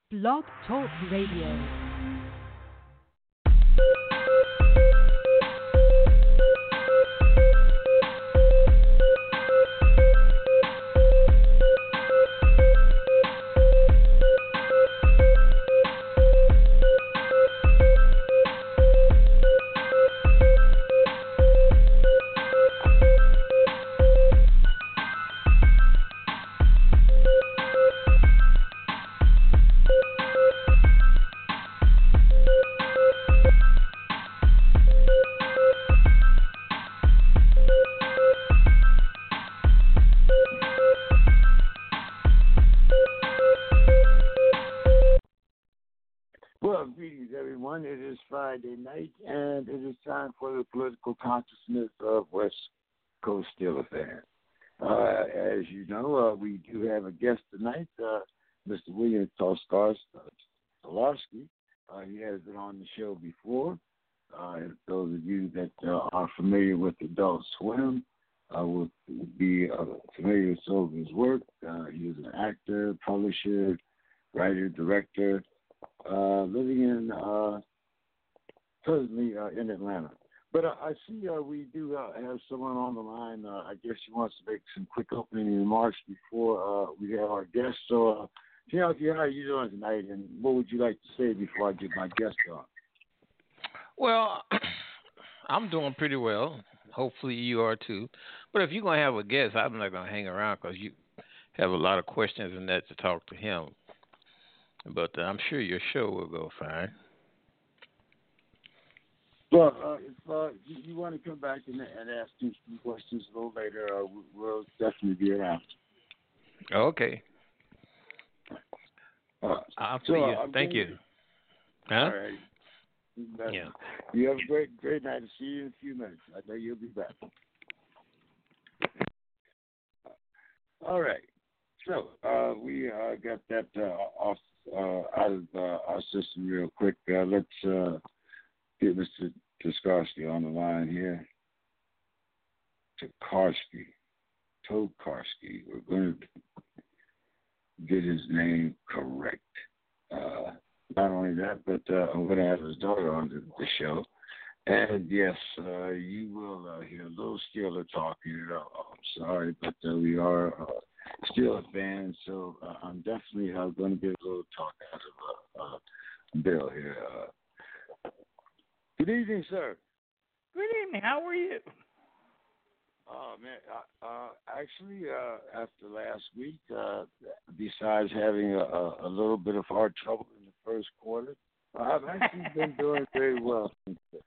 Blog Talk Radio. Well, greetings, everyone. It is Friday night, and it is time for the political consciousness of West Coast Steeler fans. As you know, we do have a guest tonight, Mr. William Toskarsky. He has been on the show before. And those of you that are familiar with Adult Swim will be familiar with some of his work. He is an actor, publisher, writer, director, living in presently in Atlanta. But I see we do have someone on the line. I guess she wants to make some quick opening remarks before we have our guest. So, Tianti, how are you doing tonight, and what would you like to say before I get my guest on? Well, I'm doing pretty well. Hopefully you are too. But if you're going to have a guest, I'm not going to hang around because you have a lot of questions and that to talk to him. But I'm sure your show will go fine. Well, if you want to come back and ask two questions a little later, we'll definitely be around. Okay. I'll see you. Thank you. Huh? All right. Yeah. You have a great night. I'll see you in a few minutes. I know you'll be back. All right. So we got that off out of our system real quick. Let's get Mr. Toskarsky on the line here. Tokarsky. We're going to get his name correct. Not only that, but I'm going to have his daughter on the show. And yes, you will hear a little Steeler talk here. I'm sorry, but we are Steeler fans, so I'm definitely going to get a little talk out of Bill here. Good evening, sir. Good evening. How are you? Oh, man, actually, after last week, besides having a little bit of hard trouble in the first quarter, I've actually been doing very well since then.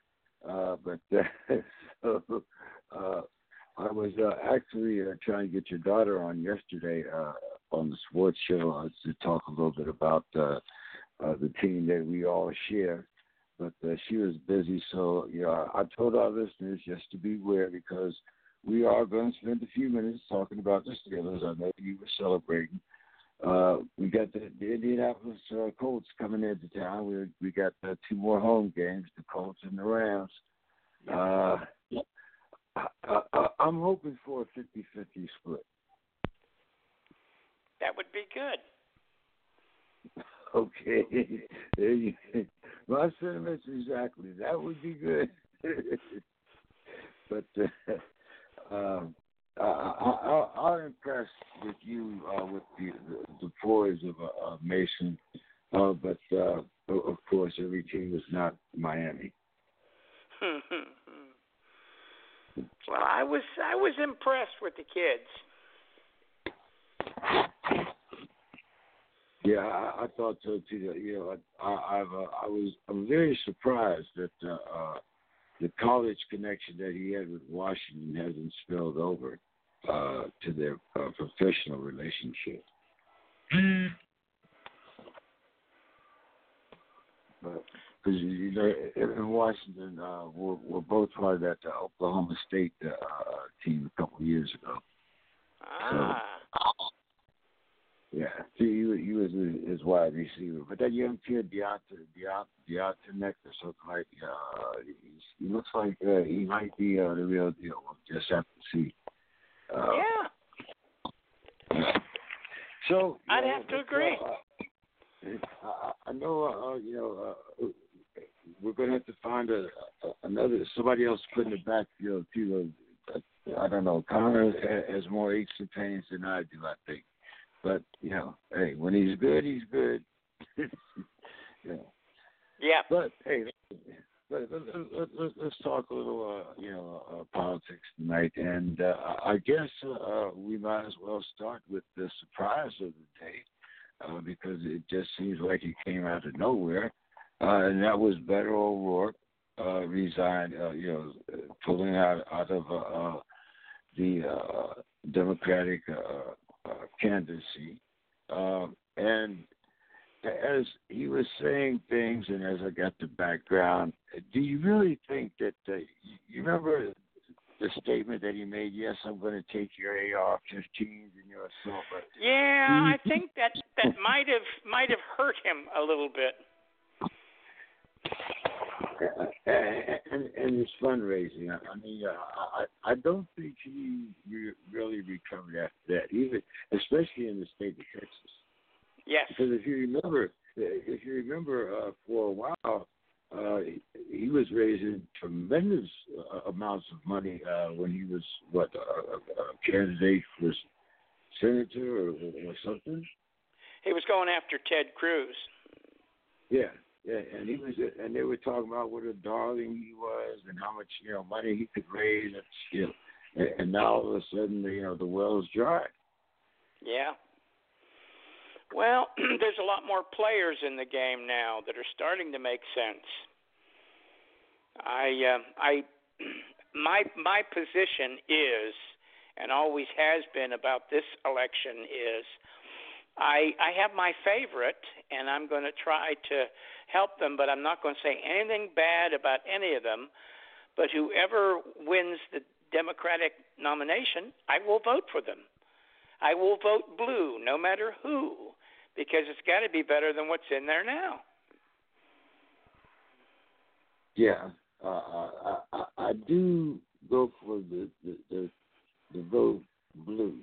So I was actually trying to get your daughter on yesterday on the sports show to talk a little bit about the team that we all share. But she was busy, so I told our listeners just to beware because we are going to spend a few minutes talking about the Steelers. I know you were celebrating. We got the Indianapolis Colts coming into town. We got two more home games, the Colts and the Rams. I'm hoping for a 50-50 split. That would be good. Okay. There you go. My sentiments exactly. That would be good. But I'll impress with you with the poise of Mason. But of course, every team is not Miami. Well, I was impressed with the kids. Yeah, I thought so too. I'm very surprised that the college connection that he had with Washington hasn't spilled over to their professional relationship. Because in Washington, we're both part of that Oklahoma State team a couple of years ago. Ah. So, yeah, he was his wide receiver, but that young kid Deontay Neck or something like, he looks like he might be the real deal. We'll just have to see. Yeah. So I'd have to agree. I know, we're going to have to find another somebody else to put in the backfield too. I don't know. Connor has more aches and pains than I do, I think. But hey, when he's good, he's good. Yeah. But hey, let's talk a little, politics tonight, and I guess we might as well start with the surprise of the day, because it just seems like it came out of nowhere, and that was Beto O'Rourke resigned, pulling out of the Democratic candidacy, and as he was saying things, and as I got the background, do you really think that you remember the statement that he made? Yes, I'm going to take your AR-15s and your assault. Yeah, I think that might have hurt him a little bit. And his fundraising. I mean, I don't think he really recovered after that, even especially in the state of Texas. Yes. Because if you remember, for a while, he was raising tremendous amounts of money when he was a candidate for senator or something. He was going after Ted Cruz. Yeah, and and they were talking about what a darling he was and how much money he could raise. And now all of a sudden, the well's dry. Yeah. Well, there's a lot more players in the game now that are starting to make sense. My position is, and always has been about this election is, I have my favorite, and I'm going to try to help them, but I'm not going to say anything bad about any of them. But whoever wins the Democratic nomination, I will vote for them. I will vote blue, no matter who, because it's got to be better than what's in there now. Yeah, I do go for the vote blue.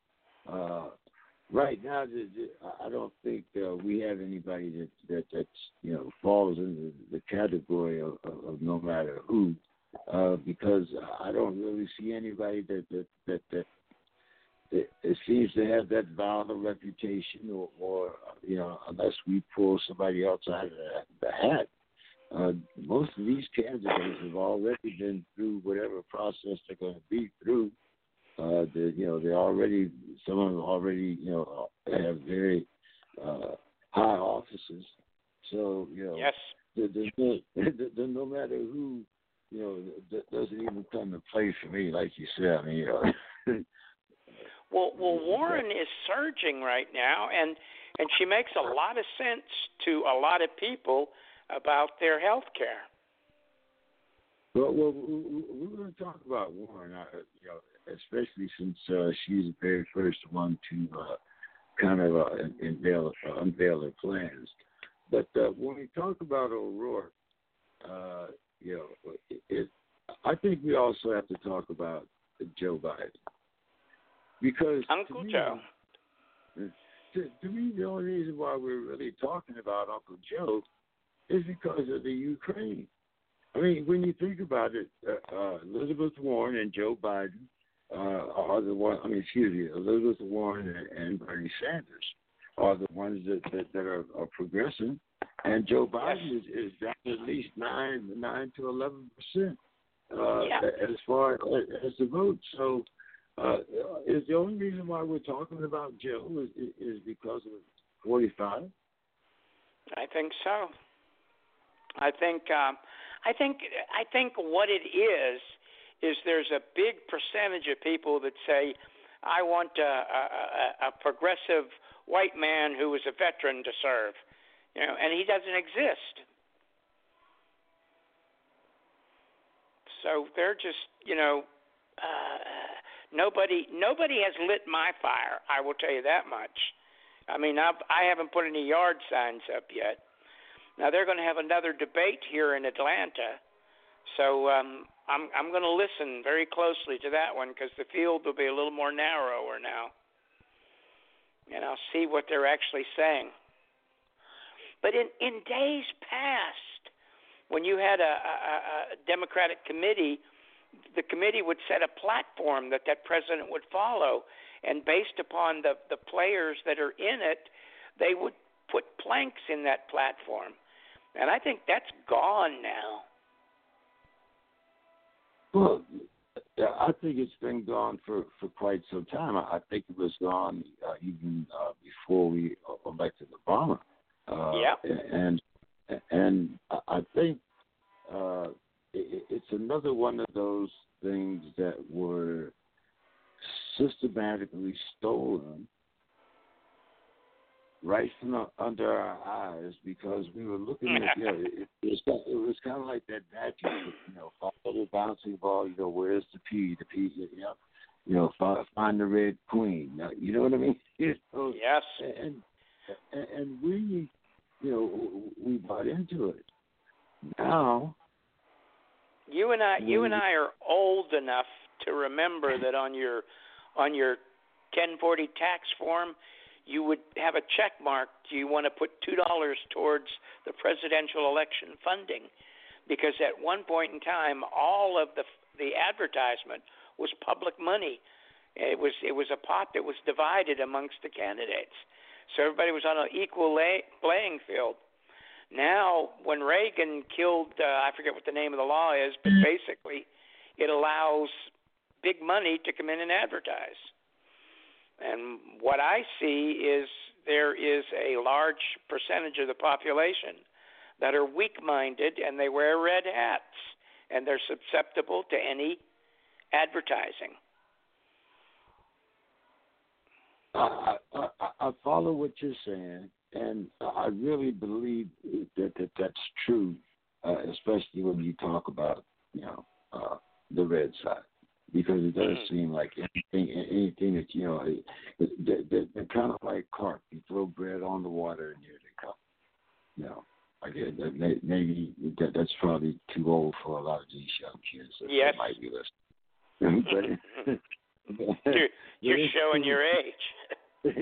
Right now, I don't think we have anybody that's falls into the category of no matter who, because I don't really see anybody that it seems to have that violent reputation, or unless we pull somebody else out of the hat. Most of these candidates have already been through whatever process they're going to be through. They're already, some of them already, have very high offices. So, yes, no matter who, that doesn't even come to play for me, like you said. I mean, Well, Warren is surging right now, and she makes a lot of sense to a lot of people about their health care. Well, we're going to talk about Warren, especially since she's the very first one to kind of unveil her plans. But when we talk about O'Rourke, I think we also have to talk about Joe Biden. Because Uncle Joe. To me, the only reason why we're really talking about Uncle Joe is because of the Ukraine. I mean, when you think about it, Elizabeth Warren and Joe Biden are the ones. I mean, Elizabeth Warren and Bernie Sanders are the ones that are progressing, and Joe Biden is down at least 9 to 11% as far as the vote. So. Is the only reason why we're talking about Joe is because of 45? I think so. I think what it is there's a big percentage of people that say, I want a progressive white man who is a veteran to serve, and he doesn't exist. So they're just, Nobody has lit my fire. I will tell you that much. I mean, I haven't put any yard signs up yet. Now they're going to have another debate here in Atlanta, so I'm going to listen very closely to that one because the field will be a little more narrower now, and I'll see what they're actually saying. But in days past, when you had a Democratic committee, the committee would set a platform that president would follow, and based upon the players that are in it, they would put planks in that platform. And I think that's gone now. Well, I think it's been gone for quite some time. I think it was gone even before we elected Obama. And I think it's another one of those things that were systematically stolen right from under our eyes, because we were looking at, it was kind of like that vacuum, follow the bouncing ball, where's the P? The P, find the red queen. You know what I mean? Yes. And we, we bought into it. Now, you and I are old enough to remember that on your 1040 tax form, you would have a check mark. Do you want to put $2 towards the presidential election funding? Because at one point in time, all of the advertisement was public money. It was a pot that was divided amongst the candidates, so everybody was on an equal playing field. Now, when Reagan killed, I forget what the name of the law is, but basically, it allows big money to come in and advertise. And what I see is there is a large percentage of the population that are weak-minded, and they wear red hats, and they're susceptible to any advertising. I follow what you're saying, and I really believe that that's true, especially when you talk about, the red side. Because it does seem like anything that, they're kind of like carp. You throw bread on the water and here they come. Maybe that's probably too old for a lot of these young kids that might be listening. But, you're showing your age.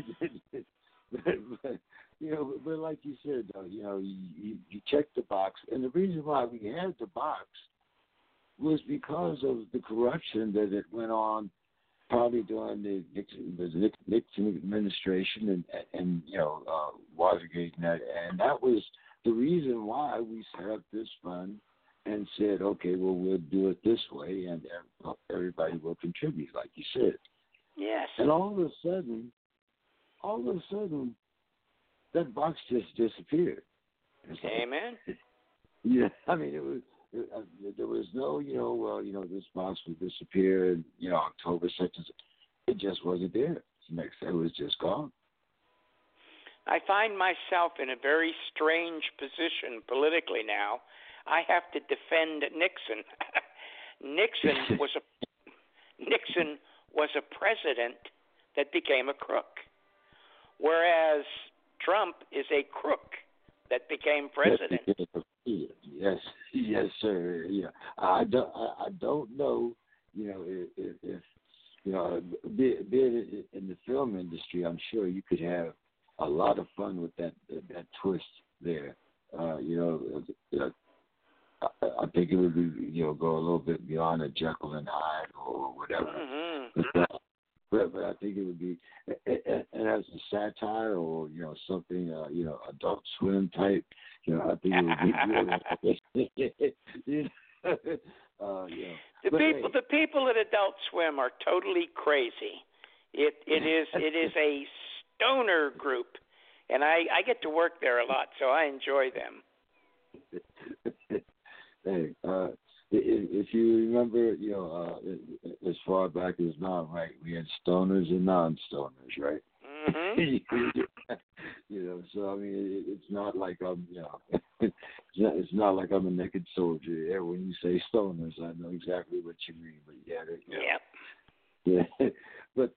but like you said, though, you check the box. And the reason why we had the box was because of the corruption that it went on probably during the Nixon administration and Watergate and that was the reason why we set up this fund and said, okay, well, we'll do it this way and everybody will contribute, like you said. Yes. And all of a sudden, that box just disappeared. Amen. Yeah, I mean, it was. There was no, this box would disappear, October 2nd. It just wasn't there. It was just gone. I find myself in a very strange position politically now. I have to defend Nixon. Nixon was a president that became a crook, whereas Trump is a crook that became president. Yes, sir. Yeah, I don't know. If being in the film industry, I'm sure you could have a lot of fun with that twist there. I think it would be go a little bit beyond a Jekyll and Hyde or whatever. Mm-hmm. But I think it would be, and as a satire or something, Adult Swim type. I think it would be. The people at Adult Swim are totally crazy. It is a stoner group, and I get to work there a lot, so I enjoy them. Hey, if you remember, as far back as now, right, we had stoners and non-stoners, right? Mm-hmm. So I mean, it's not like I'm, it's not like I'm a naked soldier. Yeah, when you say stoners, I know exactly what you mean. But yeah, but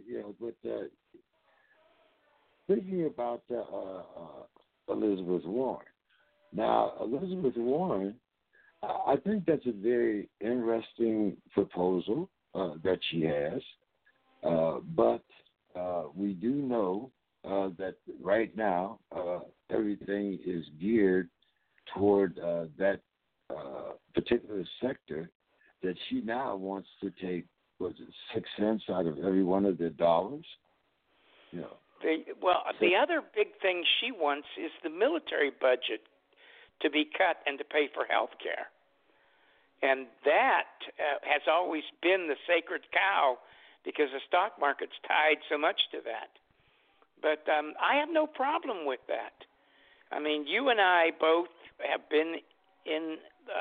thinking about Elizabeth Warren. Now, Elizabeth Warren, I think that's a very interesting proposal that she has, but we do know that right now everything is geared toward that particular sector that she now wants to take, was it 6 cents out of every one of their dollars? You know. The other big thing she wants is the military budget to be cut and to pay for health care. And that has always been the sacred cow because the stock market's tied so much to that. But I have no problem with that. I mean, you and I both have been in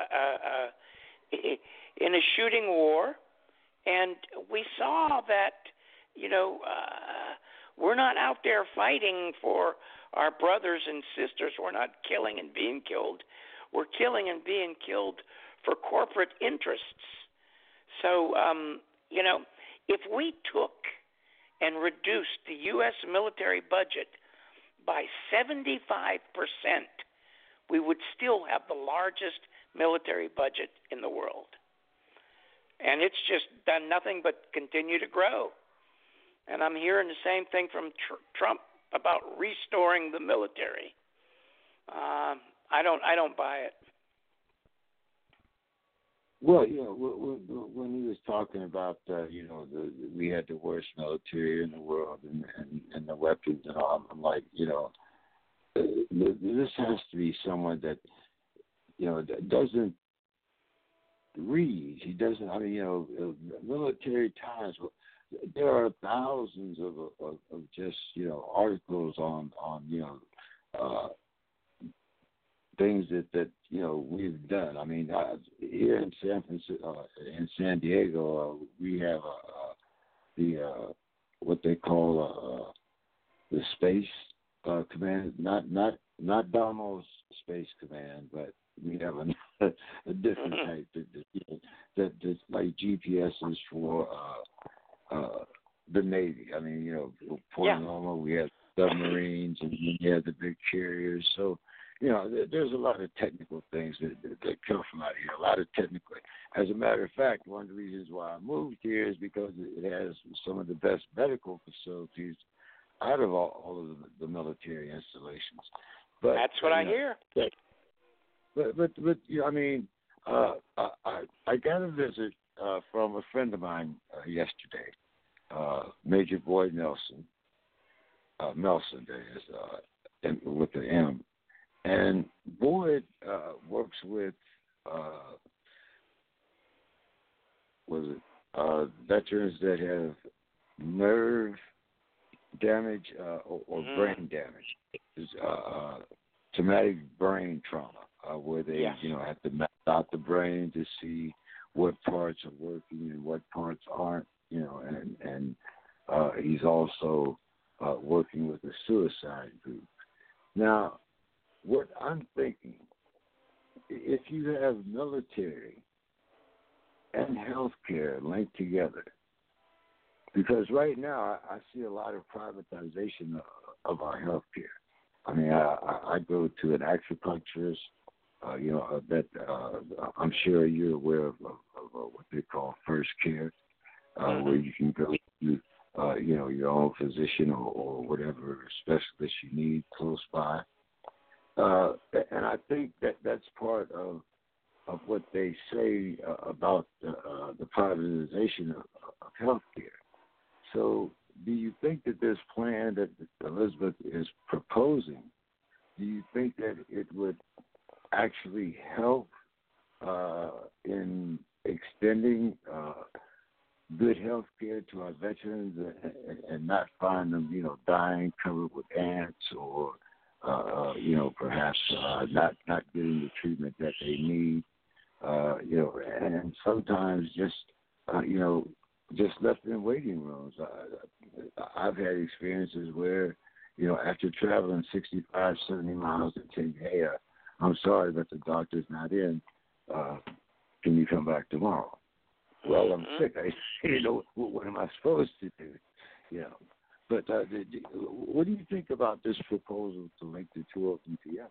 a shooting war, and we saw that, we're not out there fighting for our brothers and sisters. We're not killing and being killed. We're killing and being killed for corporate interests. So, if we took and reduced the U.S. military budget by 75%, we would still have the largest military budget in the world. And it's just done nothing but continue to grow. And I'm hearing the same thing from Trump about restoring the military. I don't buy it. Well, when he was talking about, we had the worst military in the world and the weapons and all, I'm like, this has to be someone that, doesn't read. He doesn't. I mean, military times. There are thousands of just articles on things that we've done. I mean, here in San Diego, we have the what they call the Space Command, not Damo's Space Command, but we have a different type that's like GPSs for the Navy. I mean, Point Loma, we have submarines, and we have the big carriers. So, there's a lot of technical things that come from out here. A lot of technical. As a matter of fact, one of the reasons why I moved here is because it has some of the best medical facilities out of all of the military installations. But that's what I hear. But I mean, I got a visit from a friend of mine yesterday, Major Boyd Nelson. Nelson, that is, with the M. And Boyd works with veterans that have nerve damage or brain damage, traumatic brain trauma, where they have to map out the brain to see what parts are working and what parts aren't, and he's also working with a suicide group. Now, what I'm thinking, if you have military and healthcare linked together, because right now I see a lot of privatization of our healthcare. I mean, I go to an acupuncturist, that I'm sure you're aware of what they call first care, where you can go to, your own physician or whatever specialist you need close by. And I think that's part of what they say about the privatization of healthcare. So do you think that this plan that Elizabeth is proposing, do you think that it would actually help in extending good health care to our veterans and not find them, dying covered with ants or, perhaps not getting the treatment that they need, and sometimes just left in waiting rooms. I've had experiences where, after traveling 65, 70 miles and saying, hey, I'm sorry, but the doctor's not in. Can you come back tomorrow? Well, I'm sick. What am I supposed to do? But what do you think about this proposal to link the two of them together?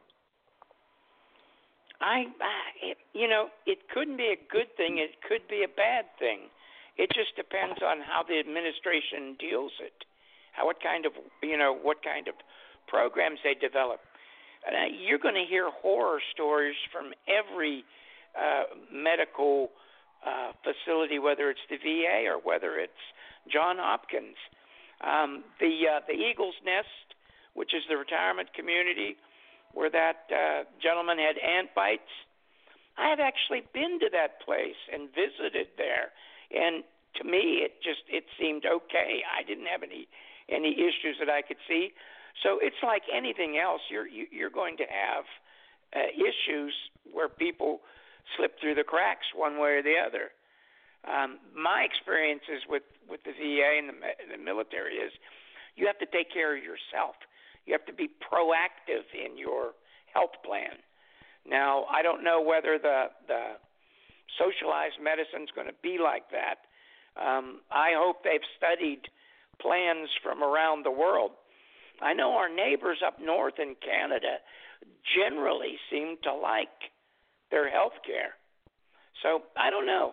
It couldn't be a good thing. It could be a bad thing. It just depends on how the administration deals it, what kind of programs they develop. You're going to hear horror stories from every medical facility, whether it's the VA or whether it's John Hopkins. The Eagle's Nest, which is the retirement community where that gentleman had ant bites. I have actually been to that place and visited there, and to me, it seemed okay. I didn't have any issues that I could see. So it's like anything else. You're going to have issues where people slip through the cracks one way or the other. My experiences with the VA and the military is you have to take care of yourself. You have to be proactive in your health plan. Now, I don't know whether the socialized medicine is going to be like that. I hope they've studied plans from around the world. I know our neighbors up north in Canada generally seem to like their health care. So I don't know.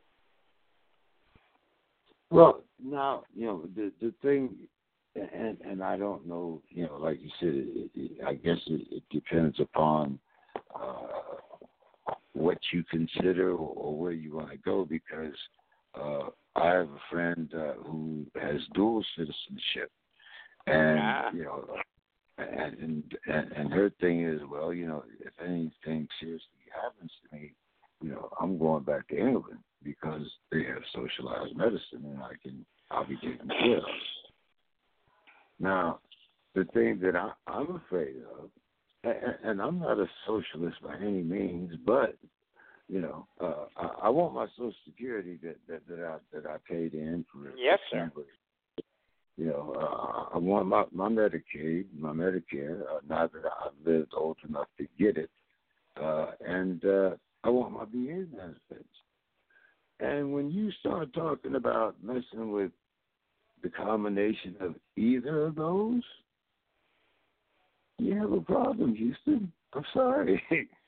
Well, now, the thing, and I don't know, like you said, I guess it depends upon what you consider or where you want to go, because I have a friend who has dual citizenship, and and her thing is, well, if anything seriously happens to me, I'm going back to England because they have socialized medicine, and I'll be taken care of. Now, the thing that I'm afraid of, and I'm not a socialist by any means, but I want my Social Security that I paid in for. Yes, sir. I want my Medicaid, my Medicare, now that I've lived old enough to get it, and I want my VA benefits. And when you start talking about messing with the combination of either of those, you have a problem, Houston. I'm sorry.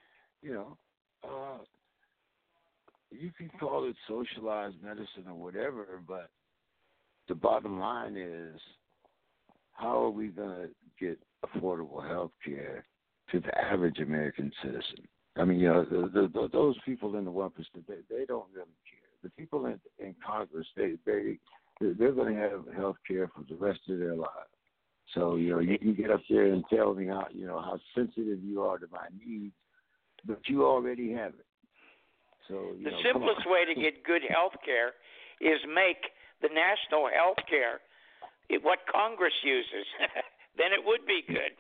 You can call it socialized medicine or whatever, but the bottom line is, how are we going to get affordable health care to the average American citizen? I mean, those people in the 1%, they don't really care. The people in Congress, they're going to have health care for the rest of their lives. So, you can get up there and tell me how sensitive you are to my needs, but you already have it. So, the simplest way to get good health care is make the national health care what Congress uses. Then it would be good.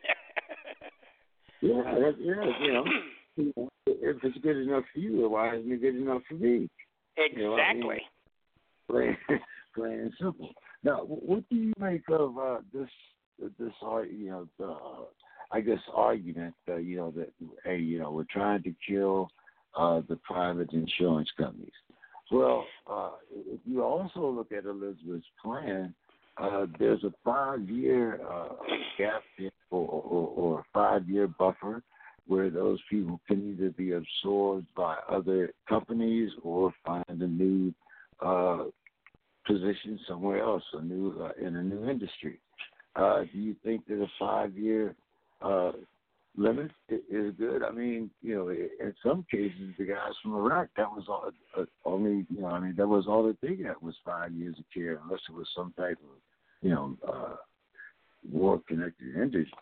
If it's good enough for you, why isn't it good enough for me? Exactly. Plain and simple. Now, what do you make of this I guess argument that we're trying to kill the private insurance companies? Well, if you also look at Elizabeth's plan, there's a 5-year gap or a 5-year buffer where those people can either be absorbed by other companies or find a new position somewhere else, in a new industry. Do you think that a 5-year limit is good? I mean, in some cases, the guys from Iraq, that was that was all that they got was 5 years of care, unless it was some type of, war-connected industry.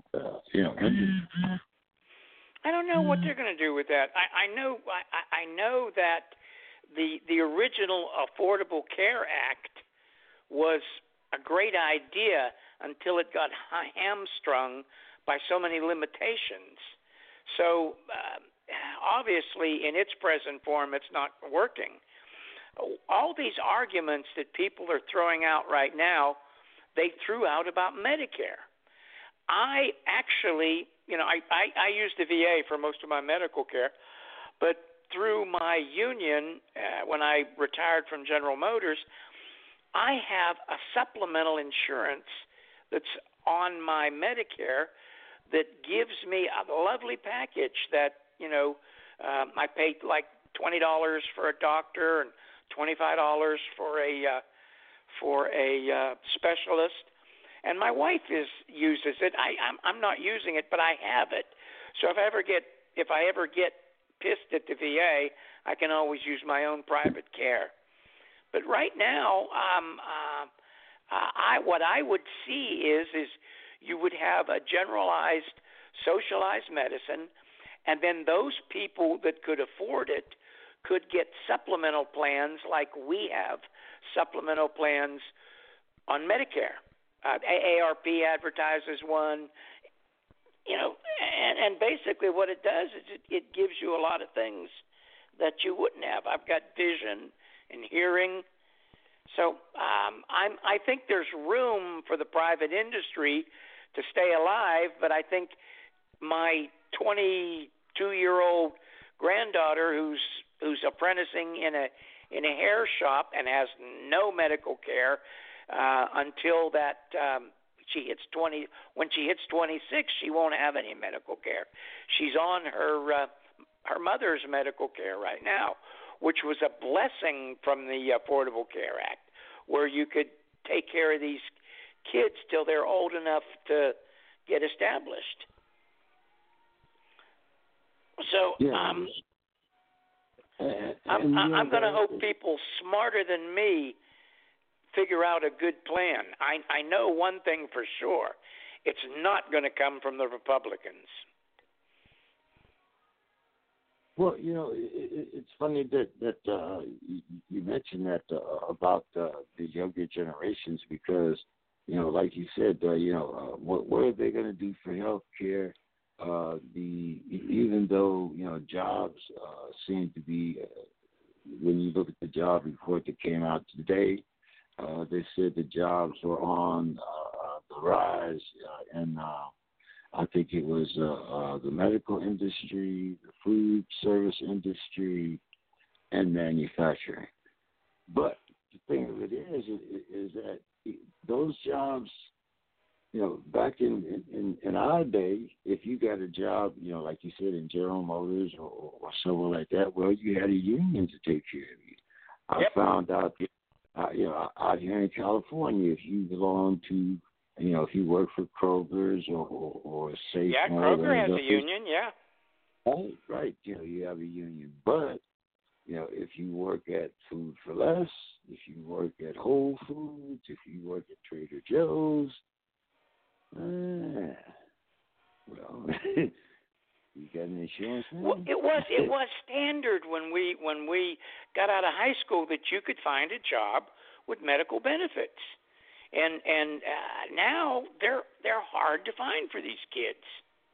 I don't know what they're going to do with that. I know that the original Affordable Care Act was a great idea until it got hamstrung by so many limitations. So obviously, in its present form, it's not working. All these arguments that people are throwing out right now, they threw out about Medicare. I actually, I use the VA for most of my medical care, but through my union, when I retired from General Motors, I have a supplemental insurance that's on my Medicare that gives me a lovely package that, I paid like $20 for a doctor and $25 for a specialist, and my wife uses it. I'm not using it, but I have it. So if I ever get pissed at the VA, I can always use my own private care. But right now, what I would see is you would have a generalized socialized medicine, and then those people that could afford it could get supplemental plans like we have supplemental plans on Medicare. AARP advertises one, and basically what it does is it gives you a lot of things that you wouldn't have. I've got vision and hearing. So I think there's room for the private industry to stay alive, but I think my 22-year-old granddaughter who's apprenticing in a hair shop and has no medical care until that she hits 20. When she hits 26, she won't have any medical care. She's on her mother's medical care right now, which was a blessing from the Affordable Care Act, where you could take care of these kids till they're old enough to get established. So I'm going to hope people smarter than me figure out a good plan. I know one thing for sure. It's not going to come from the Republicans. Well, it's funny that you mentioned that about the younger generations because, like you said, what are they going to do for health care? Even though jobs seem to be, when you look at the job report that came out today, they said the jobs were on the rise, and I think it was the medical industry, the food service industry, and manufacturing. But the thing of it is that those jobs, back in our day, if you got a job, like you said, in General Motors or somewhere like that, well, you had a union to take care of you. I found out, out here in California, if you belong to, if you work for Kroger's or Safe. Yeah, Kroger has a union, yeah. Right, you have a union. But, if you work at Food for Less, if you work at Whole Foods, if you work at Trader Joe's, well, you got an insurance now? Well, it was standard when we got out of high school that you could find a job with medical benefits, and now they're hard to find for these kids.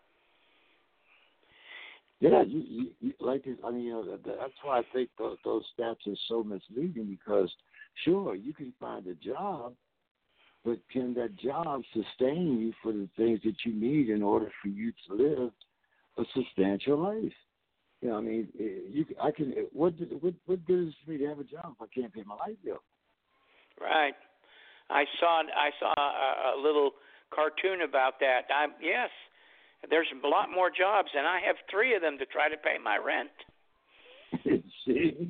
Yeah, you like this. I mean, that's why I think those stats are so misleading because, sure, you can find a job, but can that job sustain you for the things that you need in order for you to live a substantial life? I mean, I can. What good is it for me to have a job if I can't pay my light bill? Right. I saw a little cartoon about that. Yes, there's a lot more jobs, and I have 3 of them to try to pay my rent. See,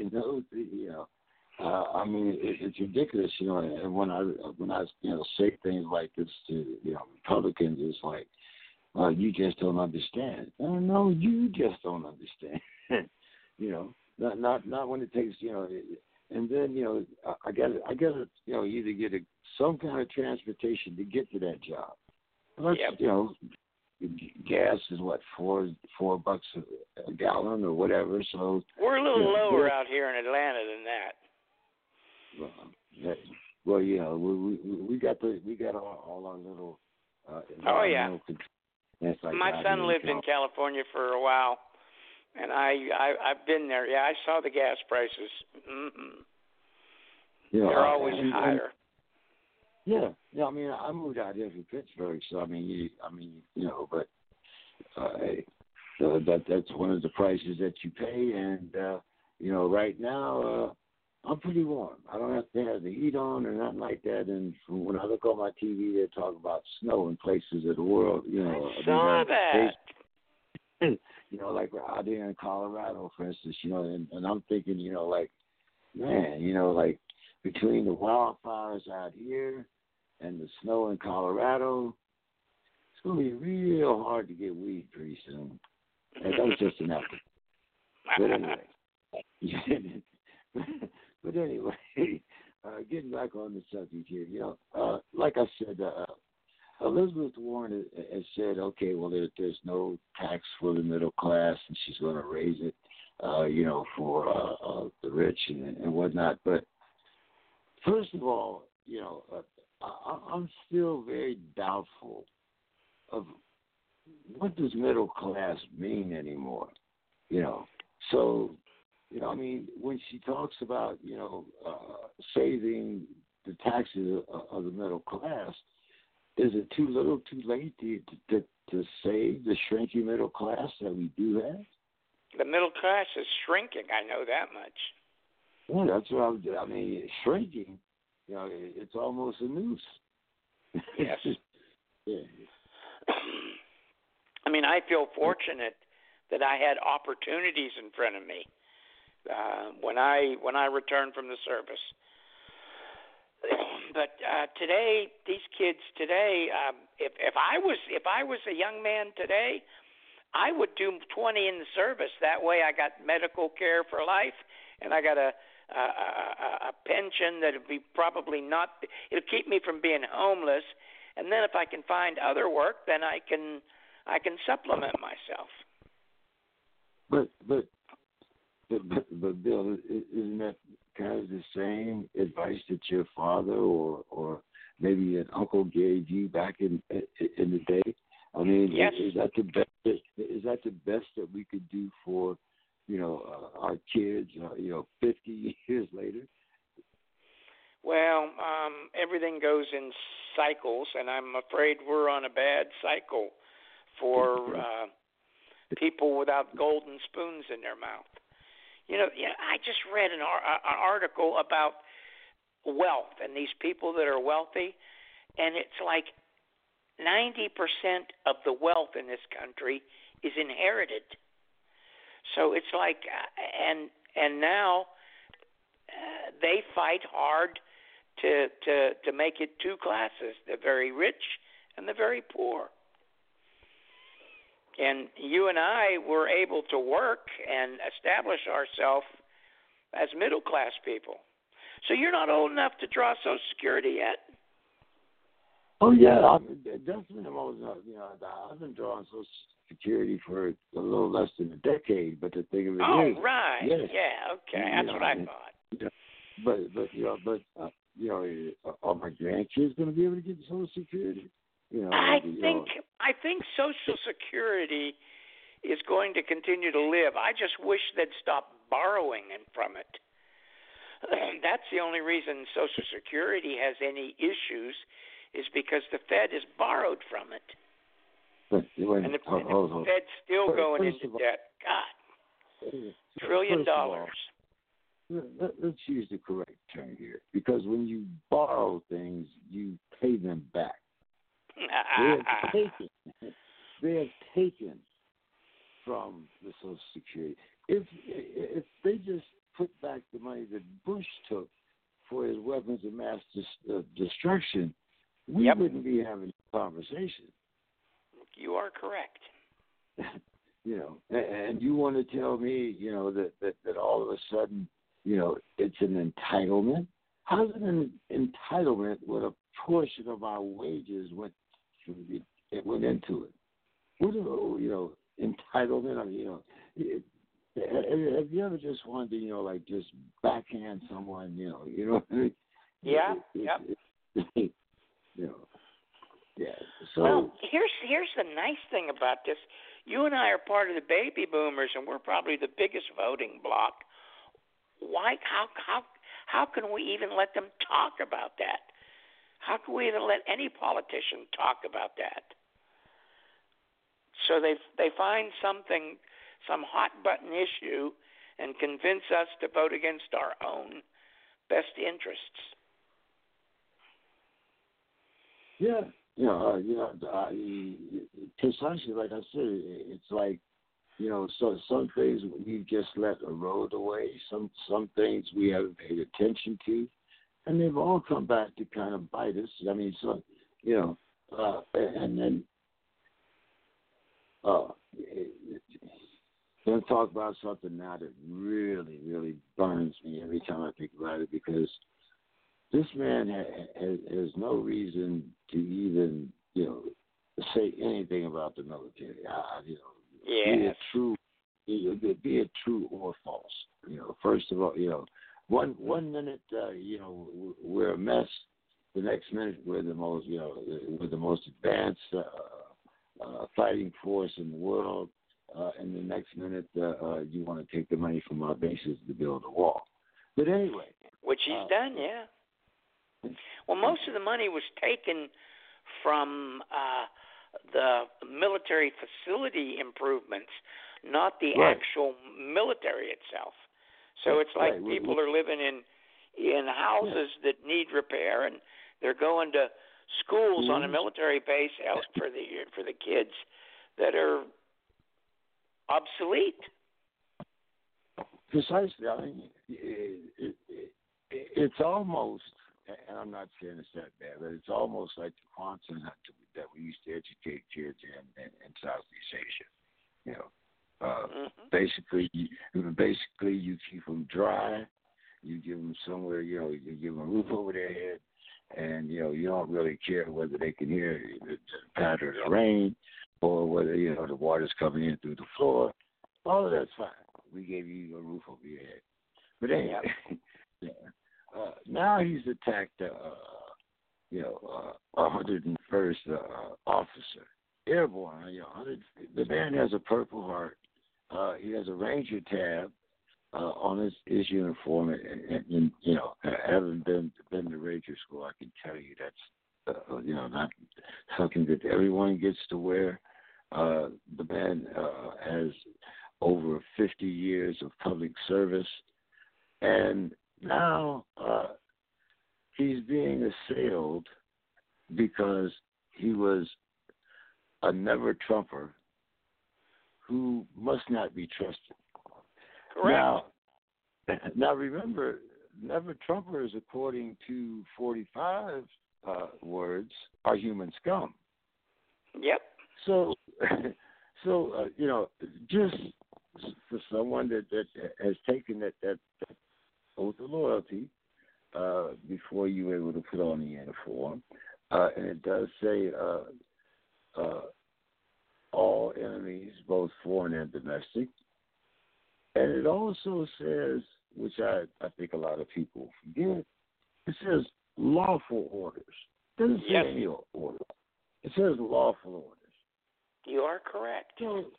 I mean, it's ridiculous, and when I say things like this to Republicans, it's like, you just don't understand. No, you just don't understand. Not when it takes, and then I got to either get some kind of transportation to get to that job. Let's, gas is what $4 a gallon or whatever. So we're a little lower out here in Atlanta than that. Well, we got all our little. Oh yeah. Like my son lived in California for a while, and I've been there. Yeah, I saw the gas prices. Mm-hmm. They're always higher. Yeah. I mean, I moved out here from Pittsburgh, so but that's one of the prices that you pay, and right now I'm pretty warm. I don't have to have the heat on or nothing like that. And when I look on my TV, they talk about snow in places of the world. I saw that. Like we're out here in Colorado, for instance. And I'm thinking, like, man, like between the wildfires out here and the snow in Colorado, it's going to be real hard to get weed pretty soon. And that was just an effort. But anyway, getting back on the subject here, like I said, Elizabeth Warren has said, okay, well, there's no tax for the middle class, and she's going to raise it, for the rich and whatnot. But first of all, I'm still very doubtful of what does middle class mean anymore. So, when she talks about, saving the taxes of the middle class, is it too little, too late to save the shrinking middle class that we do have? The middle class is shrinking. I know that much. Well, that's what shrinking. It's almost a noose. Yes. Yeah. I feel fortunate that I had opportunities in front of me when I returned from the service. But today, these kids today, if I was a young man today, I would do 20 in the service. That way, I got medical care for life, and I got a pension that'll be probably not. It'll keep me from being homeless, and then if I can find other work, then I can supplement myself. But Bill, isn't that kind of the same advice that your father or maybe an uncle gave you back in the day? Yes. Is that the best? Is that the best that we could do for our kids? 50 years later. Well, everything goes in cycles, and I'm afraid we're on a bad cycle for people without golden spoons in their mouth. I just read an article about wealth and these people that are wealthy, and it's like 90% of the wealth in this country is inherited. So it's like, and now they fight hard to make it two classes: the very rich and the very poor. And you and I were able to work and establish ourselves as middle class people. So you're not old enough to draw Social Security yet? Oh yeah, definitely. I'm old enough. I've been drawing Social Security for a little less than a decade. But the thing of it is, oh right, yes, yeah, okay, that's what I thought. But are my grandkids going to be able to get Social Security? I think Social Security is going to continue to live. I just wish they'd stop borrowing from it. That's the only reason Social Security has any issues is because the Fed has borrowed from it. And the Fed's still going into debt. God, $1 trillion. Let's use the correct term here, because when you borrow things, you pay them back. They have taken from the Social Security. If they just put back the money that Bush took for his weapons of mass destruction, we wouldn't be having a conversation. You are correct. And you want to tell me, that all of a sudden, it's an entitlement? How's it an entitlement when a portion of our wages went into it? What entitlement? Have you ever just wanted to, just backhand someone? Yeah. Yeah. So, well, here's the nice thing about this. You and I are part of the baby boomers, and we're probably the biggest voting bloc. Why? How can we even let them talk about that? How can we even let any politician talk about that? So they find something, some hot button issue, and convince us to vote against our own best interests. Yeah. Precisely like I said, it's like, so some things we just let erode away. Some things we haven't paid attention to, and they've all come back to kind of bite us. I mean, so and then let's talk about something now that really, really burns me every time I think about it, because this man has no reason to even, say anything about the military. Yes. Be it true or false. First of all, one minute, we're a mess. The next minute, we're the most advanced fighting force in the world. And the next minute, you want to take the money from our bases to build a wall. But anyway. Which he's done, yeah. Well, most of the money was taken from the military facility improvements, not the actual military itself. So it's like people are living in houses that need repair, and they're going to schools on a military base out for the kids that are obsolete. Precisely. I mean, it's almost, and I'm not saying it's that bad, but it's almost like the Kwanzaa nut that we used to educate kids in Southeast Asia. Basically, you keep them dry. You give them somewhere, you give them a roof over their head, and you don't really care whether they can hear the patter of the rain or whether the water's coming in through the floor. All of that's fine. We gave you a roof over your head. But anyway, now he's attacked 101st officer, airborne. The man has a Purple Heart. He has a Ranger tab on his uniform, and having been to Ranger school, I can tell you that's not something that everyone gets to wear. The man has over 50 years of public service, and now he's being assailed because he was a never-Trumper who must not be trusted. Correct. Now remember, never-Trumpers, according to 45 words, are human scum. Yep. So just for someone that has taken that oath of loyalty before you were able to put on the uniform, and it does say all enemies, both foreign and domestic, and it also says, which I think a lot of people forget, it says lawful orders. It doesn't say any order. It says lawful orders. You are correct.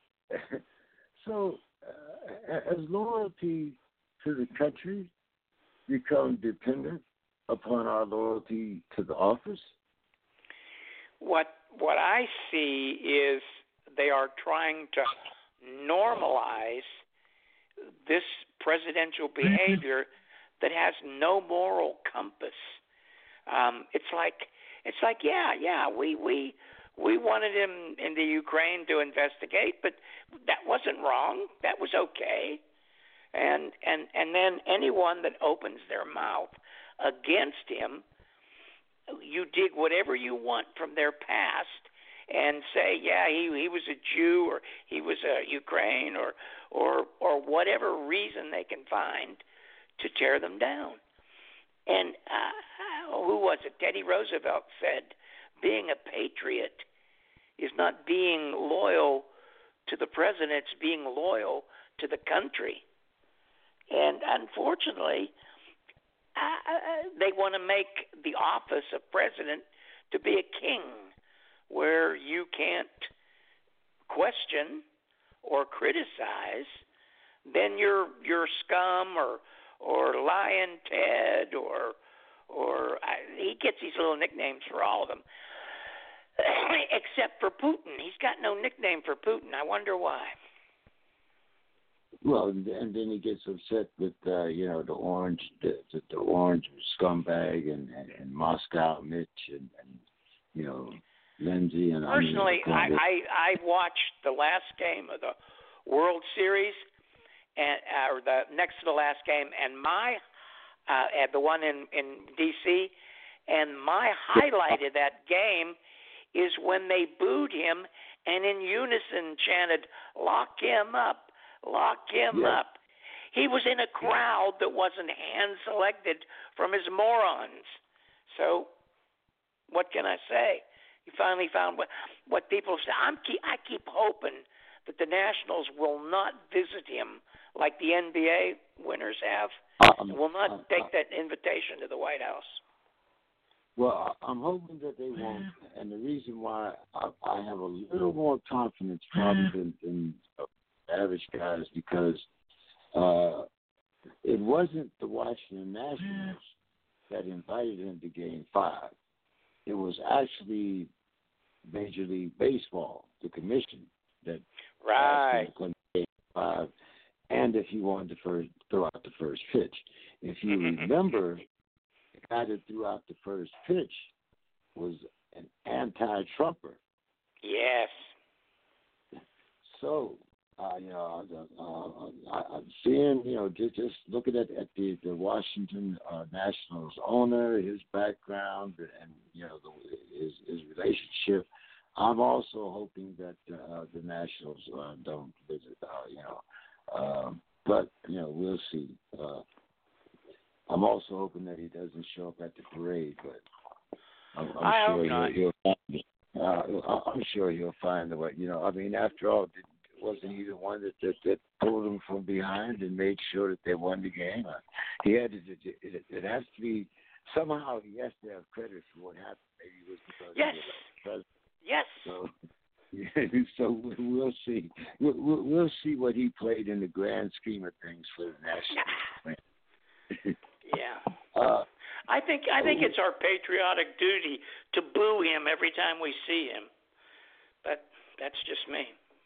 So has loyalty to the country become dependent upon our loyalty to the office? What I see is they are trying to normalize this presidential behavior that has no moral compass. It's like we wanted him in the Ukraine to investigate, but that wasn't wrong. That was okay. And then anyone that opens their mouth against him, you dig whatever you want from their past and say, he was a Jew, or he was a Ukraine, or whatever reason they can find to tear them down. And who was it? Teddy Roosevelt said, being a patriot is not being loyal to the president, it's being loyal to the country. And unfortunately, they want to make the office of president to be a king, where you can't question or criticize, then you're scum or Lion Ted or he gets these little nicknames for all of them, except for Putin. He's got no nickname for Putin. I wonder why. Well, and then he gets upset with the orange scumbag and Moscow Mitch and Lindsay and personally, I watched the last game of the World Series or the next to the last game, and my at the one in D.C., and my highlight of that game is when they booed him and in unison chanted, "Lock him up, lock him up." He was in a crowd that wasn't hand-selected from his morons. So what can I say? You finally found what people say. I keep hoping that the Nationals will not visit him like the NBA winners have, and will not take that invitation to the White House. Well, I'm hoping that they won't, and the reason why I have a little more confidence probably than average guys because it wasn't the Washington Nationals that invited him to Game 5. It was actually Major League Baseball, the commission, that asked him to come to Game 5, and if he wanted to throw out the first pitch. If you remember, the guy that threw out the first pitch was an anti-Trumper. Yes. So, I'm seeing, just looking at the Washington Nationals owner, his background, and his relationship. I'm also hoping that the Nationals don't visit. But we'll see. I'm also hoping that he doesn't show up at the parade, but I'm sure he'll find a way. After all, wasn't he the one that pulled them from behind and made sure that they won the game? He had to. It has to be somehow. He has to have credit for what happened. Maybe it was because he was president. Yes. So we'll see. We'll see what he played in the grand scheme of things for the Nationals. Yeah. I think it's our patriotic duty to boo him every time we see him. But that's just me.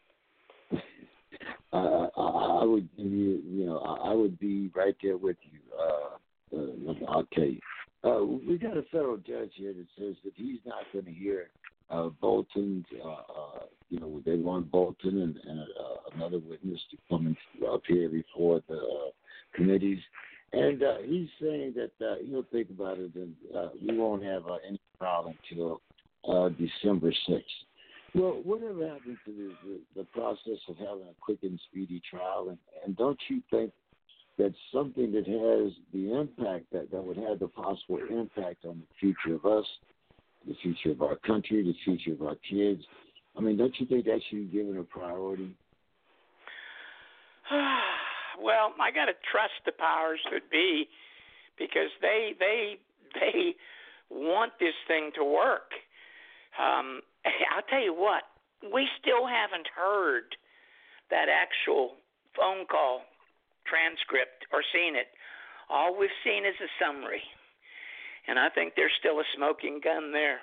I would, I would be right there with you. I'll tell you. We got a federal judge here that says that he's not going to hear Bolton's. They want Bolton and another witness to come up here before the committees, and he's saying that he'll think about it, and we won't have any trial until December 6th. Well, whatever happened to the process of having a quick and speedy trial, and don't you think that something that has the impact that would have the possible impact on the future of us, the future of our country, the future of our kids? I mean, don't you think that should be given a priority? Well, I got to trust the powers that be because they want this thing to work. I'll tell you what, we still haven't heard that actual phone call transcript or seen it. All we've seen is a summary, and I think there's still a smoking gun there.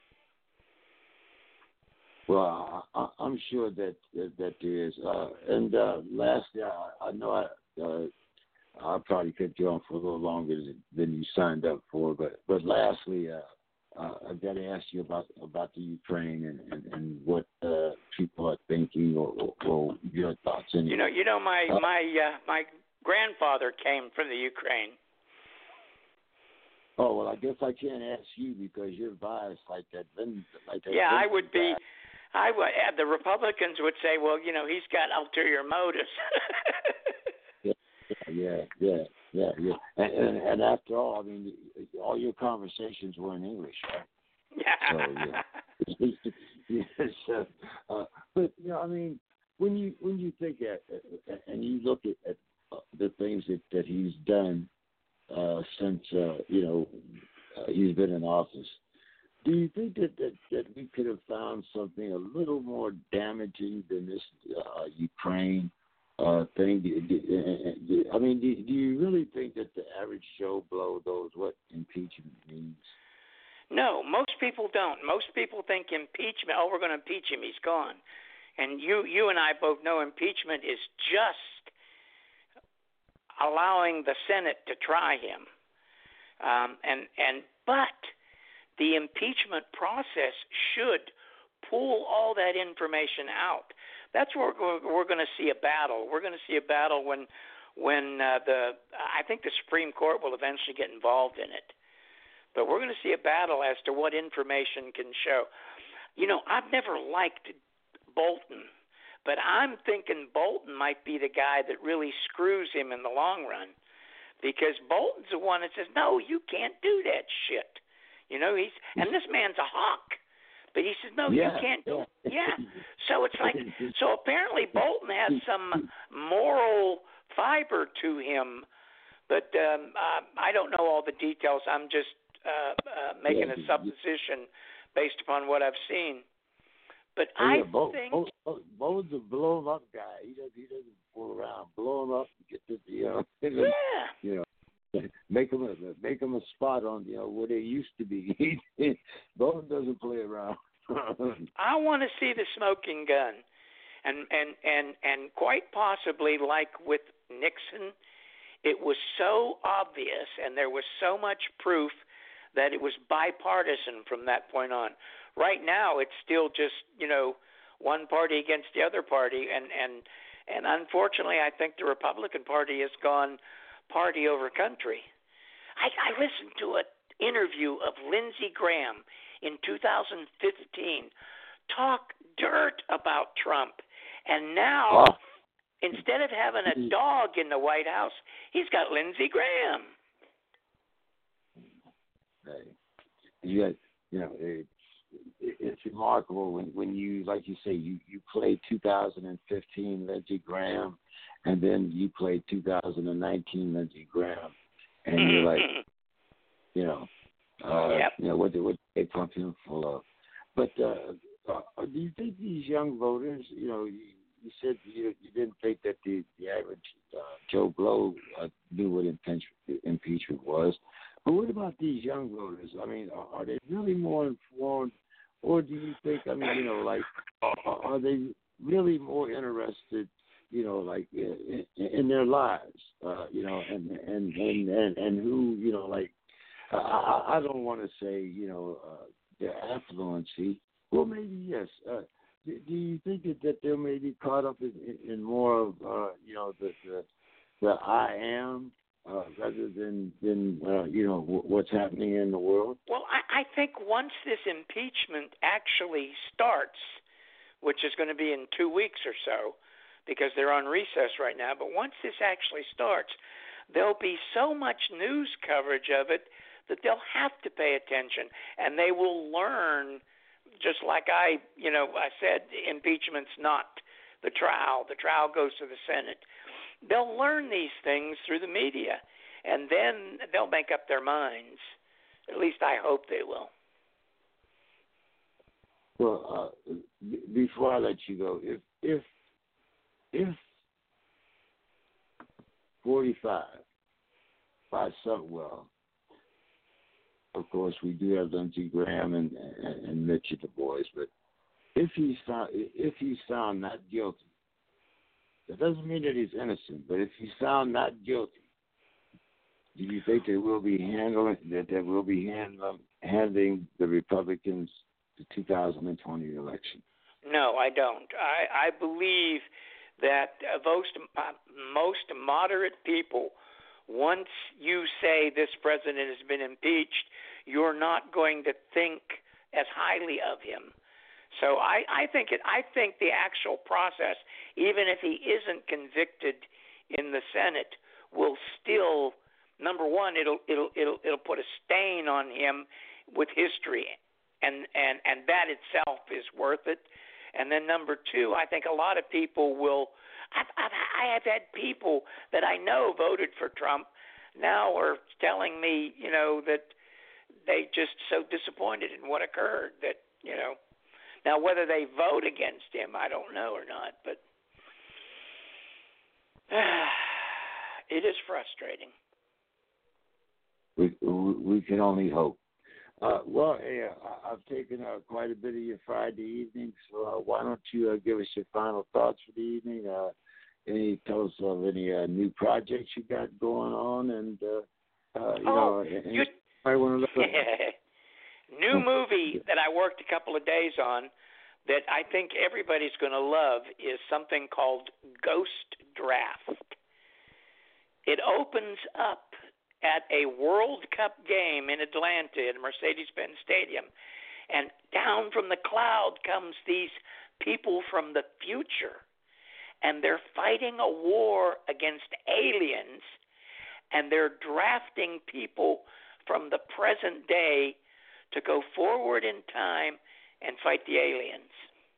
Well, I'm sure that there is. And lastly, I know I probably kept you on for a little longer than you signed up for, but lastly, I've got to ask you about the Ukraine and what people are thinking or your thoughts. Anyway. My grandfather came from the Ukraine. Oh well, I guess I can't ask you because you're biased like that. Yeah, I would be. The Republicans would say, well, he's got ulterior motives. Yeah. And after all, I mean, all your conversations were in English, right? So, yeah. But I mean, when you think and you look at the things that he's done since he's been in office, do you think that we could have found something a little more damaging than this Ukraine thing? I mean, do you really think that the average Joe Blow knows what impeachment means? No, most people don't. Most people think impeachment, we're going to impeach him, he's gone. And you and I both know impeachment is just allowing the Senate to try him. But the impeachment process should pull all that information out. That's where we're going to see a battle. We're going to see a battle when when I think the Supreme Court will eventually get involved in it. But we're going to see a battle as to what information can show. You know, I've never liked Bolton, but I'm thinking Bolton might be the guy that really screws him in the long run, because Bolton's the one that says, no, you can't do that shit. You know, and this man's a hawk. But he says, no, you can't do it. Yeah. So it's like, so apparently Bolton has some moral fiber to him, but I don't know all the details. I'm just making a supposition based upon what I've seen. But I think Bolton's a blow him up guy. He doesn't fool around. Blow him up, get the make him a spot on where they used to be. Bolton doesn't play around. I want to see the smoking gun, and quite possibly like with Nixon, it was so obvious and there was so much proof that it was bipartisan from that point on. Right now, it's still just one party against the other party, and unfortunately, I think the Republican Party has gone party over country. I listened to an interview of Lindsey Graham in 2015 talk dirt about Trump, and now instead of having a dog in the White House, he's got Lindsey Graham. It's remarkable when you, like you say, you played 2015 Lindsey Graham, and then you played 2019 Lindsey Graham, and you're like, what they pump him full of. But do you think these young voters, you said you didn't think that the average Joe Blow knew what impeachment was. But what about these young voters? I mean, are they really more informed, or do you think, are they really more interested, in their lives, and who, I don't want to say, their affluency. Well, maybe yes. Do you think that they're maybe caught up in more of, the I am, rather than what's happening in the world? Well, I think once this impeachment actually starts, which is going to be in 2 weeks or so, because they're on recess right now, but once this actually starts, there'll be so much news coverage of it that they'll have to pay attention, and they will learn, just like I said, impeachment's not the trial. The trial goes to the Senate. They'll learn these things through the media, and then they'll make up their minds. At least I hope they will. Well, before I let you go, if 45 by Sutwell, of course we do have Lindsey Graham and Mitch at the boys, but if he's found not guilty, that doesn't mean that he's innocent, but if he's found not guilty, do you think they will be handing the Republicans the 2020 election? No, I don't. I believe that most moderate people, once you say this president has been impeached, you're not going to think as highly of him. So I think the actual process, even if he isn't convicted in the Senate, will still, number one, it'll put a stain on him with history, and that itself is worth it. And then number two, I think a lot of people will. I have had people that I know voted for Trump now are telling me, that they just so disappointed in what occurred that, Now, whether they vote against him, I don't know or not, but it is frustrating. We can only hope. I've taken quite a bit of your Friday evening, so why don't you give us your final thoughts for the evening? Tell us of any new projects you got going on, and new movie that I worked a couple of days on that I think everybody's going to love is something called Ghost Draft. it opens up at a World Cup game in Atlanta at Mercedes-Benz Stadium, and down from the cloud comes these people from the future, and they're fighting a war against aliens, and they're drafting people from the present day to go forward in time and fight the aliens.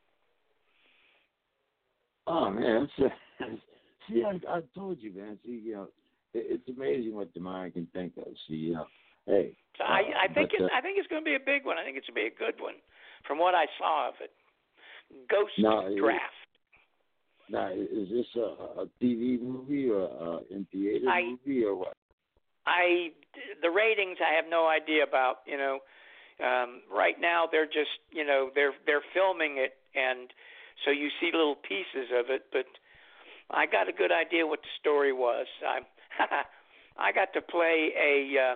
Oh man, see, I told you, man. See, it's amazing what the mind can think of. See, hey. So I think it's going to be a big one. I think it's going to be a good one, from what I saw of it. Ghost Draft. Now, is this a TV movie or in theater movie or what? The ratings I have no idea about. Right now they're just they're filming it, and so you see little pieces of it. But I got a good idea what the story was. I got to play a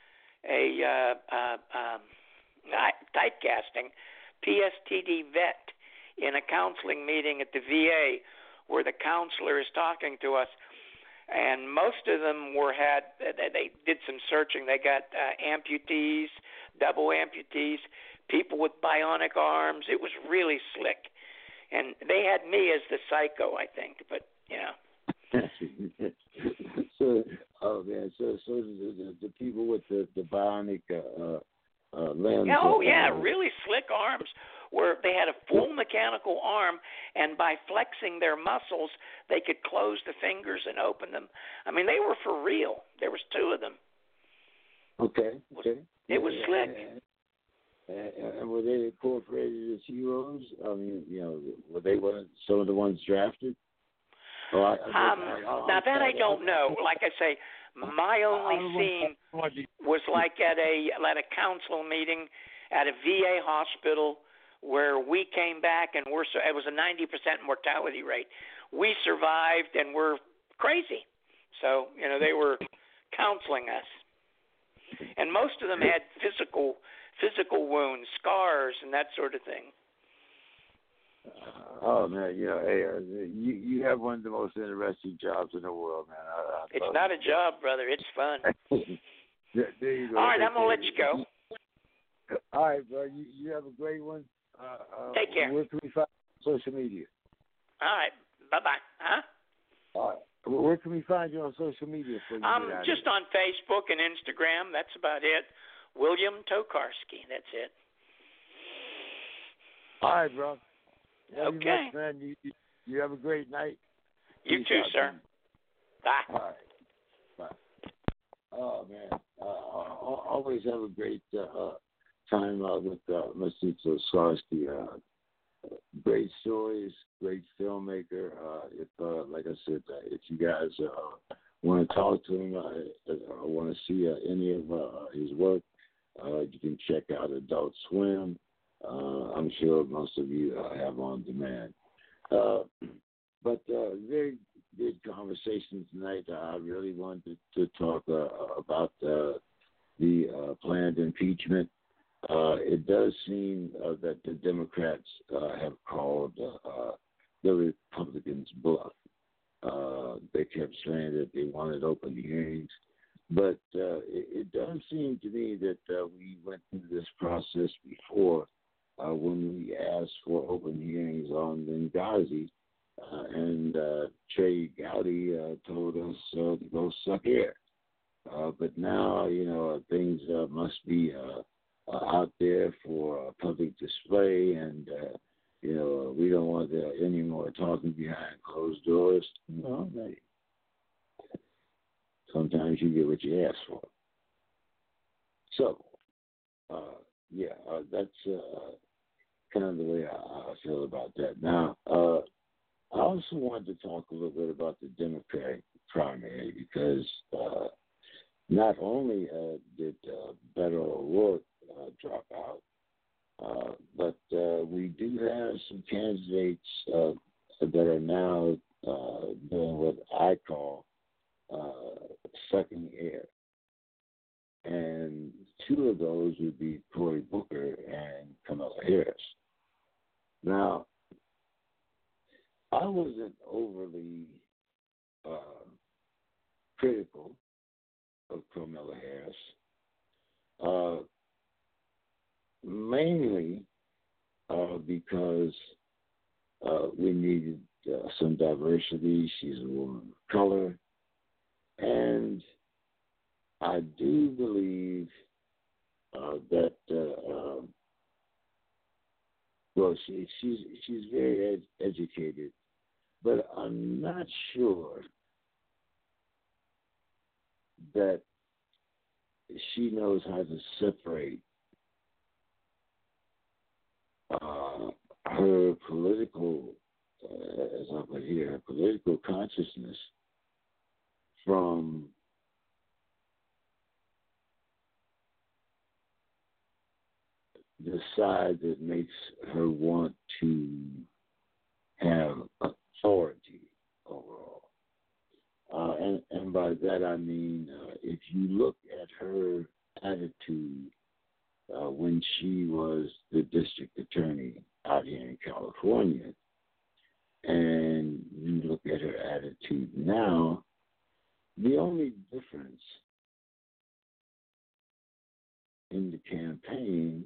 typecasting PSTD vet in a counseling meeting at the VA, where the counselor is talking to us, and most of them they did some searching. They got amputees, double amputees, people with bionic arms. It was really slick, and they had me as the psycho, I think. But So the people with the bionic limbs. Oh yeah, really slick arms, where they had a full mechanical arm, and by flexing their muscles, they could close the fingers and open them. I mean, they were for real. There was two of them. Okay. It was slick. And were they incorporated as heroes? I mean, were they some of the ones drafted? Now that I don't know. Like I say, my only scene was like at a council meeting at a VA hospital, where we came back and it was a 90% mortality rate. We survived and we're crazy. So, they were counseling us. And most of them had physical wounds, scars, and that sort of thing. Oh man, you have one of the most interesting jobs in the world, man. It's not a job, brother. It's fun. There you go. All right, I'm gonna let you go. All right, bro. You have a great one. Take care. Where can we find you on social media? All right. Bye-bye. Huh? All right. Where can we find you on social media? Just on Facebook and Instagram. That's about it. William Tokarski. That's it. All right, bro. Okay. Much, man. You have a great night. You too, sir. Bye. All right. Bye. Oh, man. Always have a great time with Mr. Tokarski. Great stories, great filmmaker. Like I said, if you guys want to talk to him or want to see any of his work, you can check out Adult Swim. I'm sure most of you have on demand. But very good conversation tonight. I really wanted to talk about the planned impeachment. It does seem that the Democrats have called the Republicans bluff. They kept saying that they wanted open hearings. But it does seem to me that we went through this process before when we asked for open hearings on Benghazi, and Trey Gowdy told us to go suck air. But now, things must be out there for public display, and, we don't want any more talking behind closed doors. Maybe. Sometimes you get what you ask for. So, that's kind of the way I feel about that. Now, I also wanted to talk a little bit about the Democratic primary, because not only did Beto O'Rourke drop out, but we do have some candidates that are now doing what I call sucking air. And two of those would be Cory Booker and Kamala Harris. Now, I wasn't overly critical of Kamala Harris, mainly because we needed some diversity. She's a woman of color, and I do believe that well, she's very educated, but I'm not sure that she knows how to separate her political, as I put here, her political consciousness from the side that makes her want to have authority overall. And by that I mean, if you look at her attitude when she was the district attorney out here in California, and you look at her attitude now, the only difference in the campaign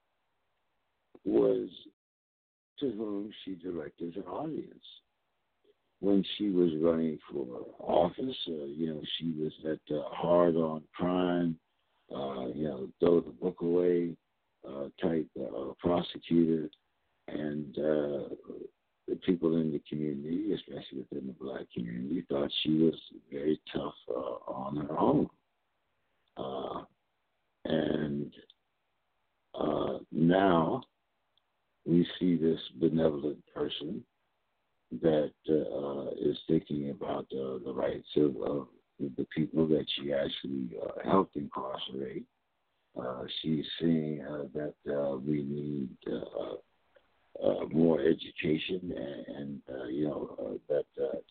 was to whom she directed her audience. When she was running for office, she was that hard on crime, throw the book away type prosecutor, and the people in the community, especially within the black community, thought she was very tough on her own. And now we see this benevolent person that is thinking about the rights of the people that she actually helped incarcerate. She's seeing that we need more education, and that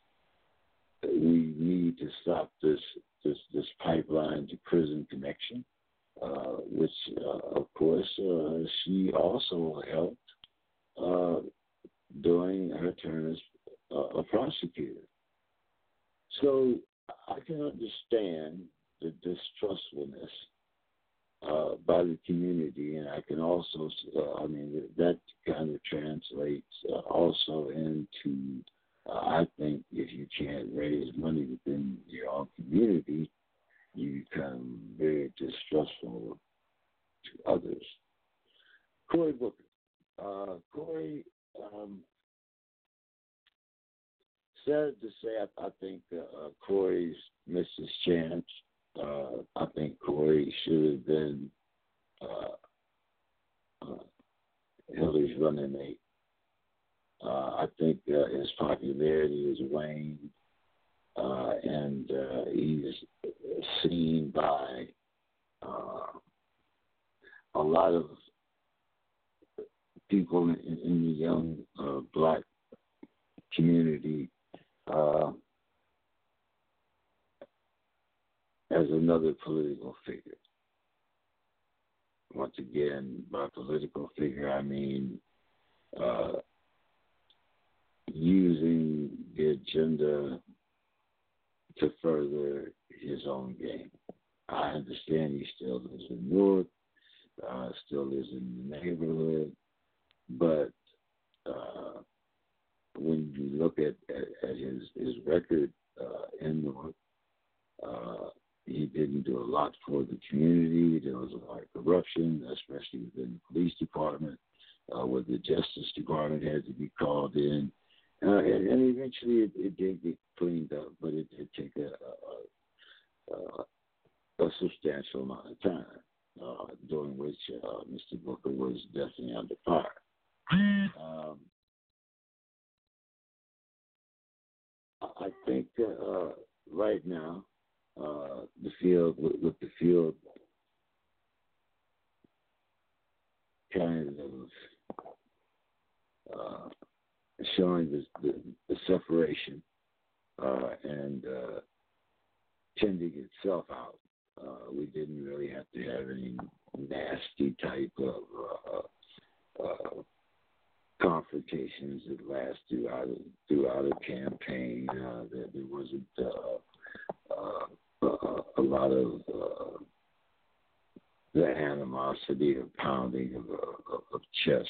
we need to stop this pipeline to prison connection, which of course she also helped during her term as a prosecutor. So I can understand the distrustfulness by the community, and I can also, that kind of translates also into, I think, if you can't raise money within your own community, you become very distrustful to others. Cory Booker. Cory, sad to say, I think Cory's missed his chance. I think Cory should have been Hillary's running mate. I think his popularity has waned, and he's seen by a lot of people in the young black community as another political figure. Once again, by political figure, I mean using the agenda to further his own game. I understand he still lives in Newark, still lives in the neighborhood, but when you look at his record in Newark, he didn't do a lot for the community. There was a lot of corruption, especially within the police department, where the Justice Department had to be called in. And eventually it did get cleaned up, but it did take a substantial amount of time, during which Mr. Booker was definitely under fire. I think right now, the field, with the field kind of showing the separation and tending itself out. We didn't really have to have any nasty type of confrontations that last throughout a campaign. There wasn't a lot of the animosity of pounding of chest.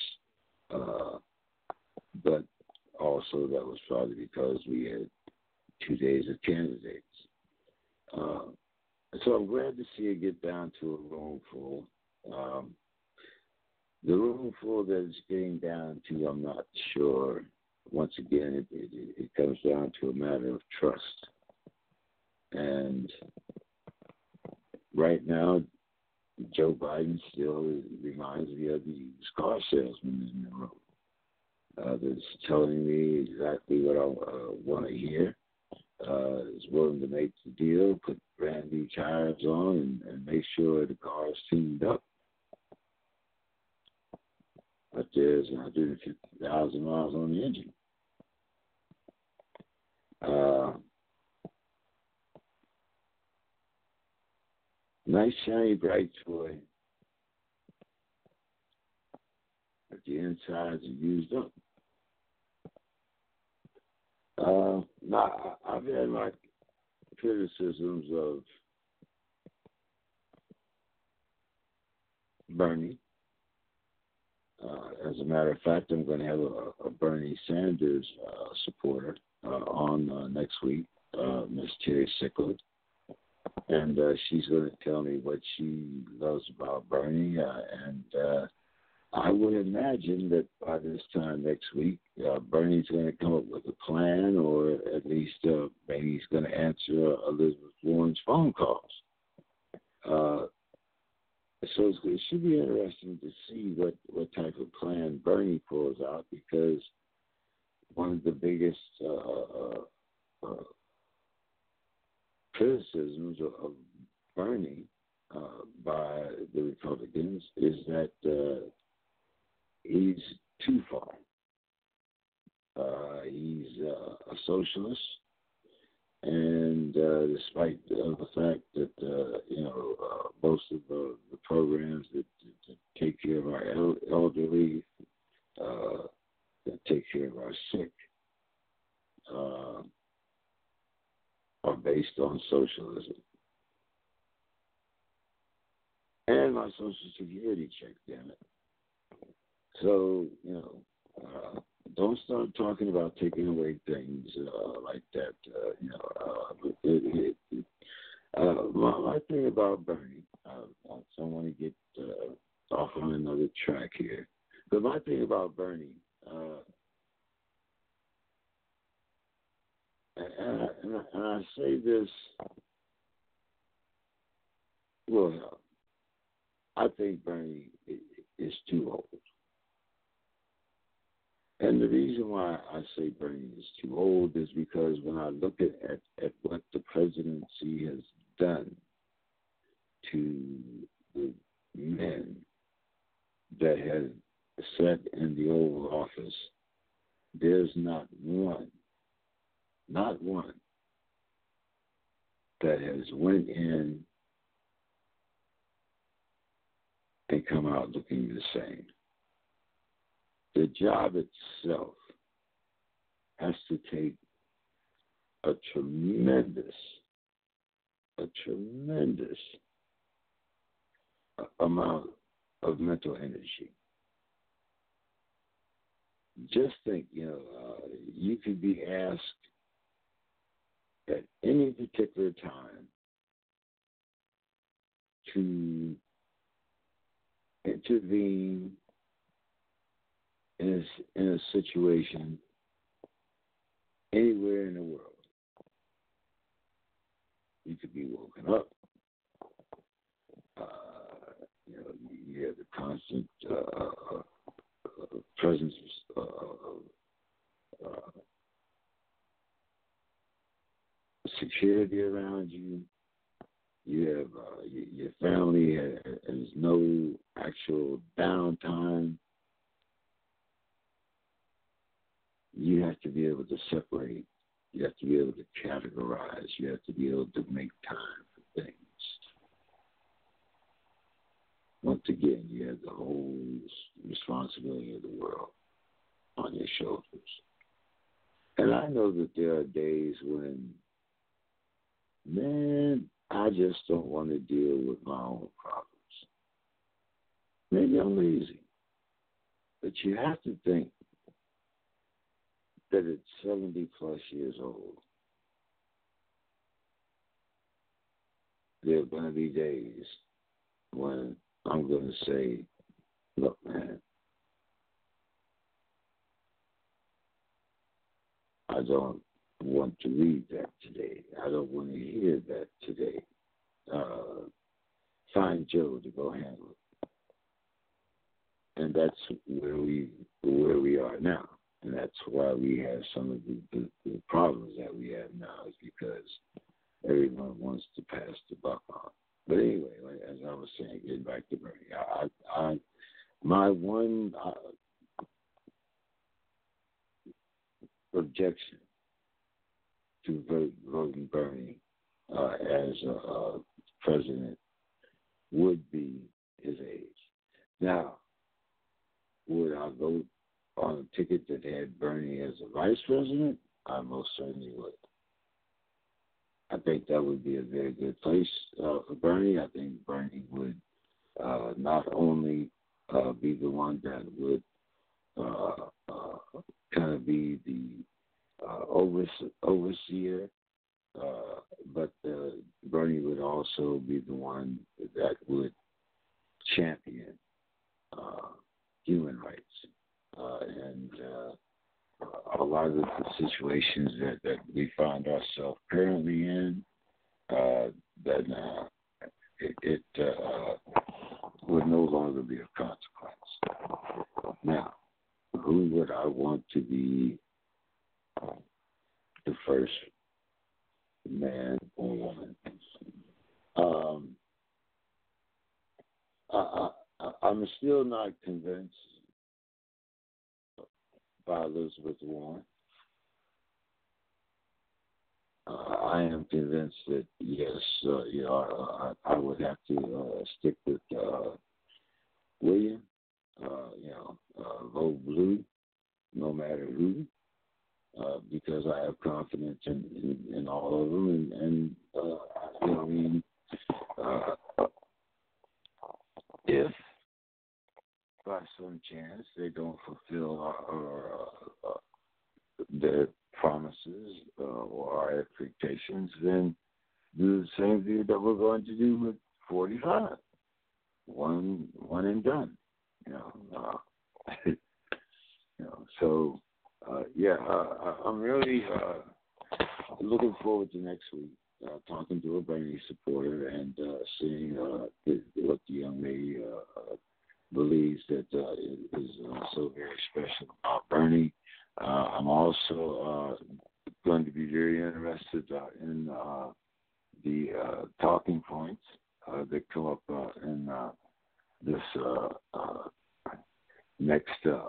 But also that was probably because we had 2 days of candidates. So I'm glad to see it get down to a room full. The room full that it's getting down to, I'm not sure. Once again, it comes down to a matter of trust. And right now, Joe Biden still reminds me of the used car salesman in the room. That's telling me exactly what I want to hear. Is willing to make the deal, put brand new tires on, and make sure the car is tuned up. But there's 150,000 miles on the engine. Nice, shiny, bright toy. But the insides are used up. Now, I've had my criticisms of Bernie. As a matter of fact, I'm going to have a Bernie Sanders supporter on next week, Miss Terry Sickler. And she's going to tell me what she loves about Bernie. And I would imagine that by this time next week, Bernie's going to come up with a plan, or at least maybe he's going to answer Elizabeth Warren's phone calls. So it should be interesting to see what type of plan Bernie pulls out, because one of the biggest criticisms of Bernie by the Republicans is that he's too far. He's a socialist, and despite the fact that most of the programs that take care of our elderly, that take care of our sick, are based on socialism. And my Social Security check, damn it. So, don't start talking about taking away things like that. My thing about Bernie, I don't want to get off on another track here, but my thing about Bernie, and I say this, well, I think Bernie is too old. And the reason why I say Bernie is too old is because when I look at what the presidency has done to the men that have sat in the Oval Office, there's not one that has went in and come out looking the same. The job itself has to take a tremendous amount of mental energy. Just think, you could be asked at any particular time to intervene in a situation anywhere in the world. You could be woken up. You have the constant presence of security around you. You have your family has no actual downtime. You have to be able to separate. You have to be able to categorize. You have to be able to make time for things. Once again, you have the whole responsibility of the world on your shoulders. And I know that there are days when man, I just don't want to deal with my own problems. Maybe I'm lazy, but you have to think that at 70 plus years old, there are going to be days when I'm going to say, look, man, I don't want to read that today. I don't want to hear that today. Find Joe to go handle it. And that's where we are now. And that's why we have some of the problems that we have now is because everyone wants to pass the buck on. But anyway, as I was saying, getting back to Bernie, my one objection to voting Bernie as president would be his age. Now, would I vote on a ticket that had Bernie as a vice president? I most certainly would. I think that would be a very good place for Bernie. I think Bernie would not only be the one that would kind of be the overseer, but Bernie would also be the one that would champion human rights and a lot of the situations that we find ourselves currently in, that it would no longer be of consequence. Now, who would I want to be the first man or woman? I'm still not convinced by Elizabeth Warren. I am convinced that yes, I would have to stick with William. Vote blue, no matter who, because I have confidence in all of them, and if by some chance they don't fulfill their promises or our expectations, then do the same thing that we're going to do with 45. One and done. So I'm really looking forward to next week, talking to a Bernie supporter and seeing what the young lady believes that is so very special about Bernie. I'm also going to be very interested in the talking points that come up in this next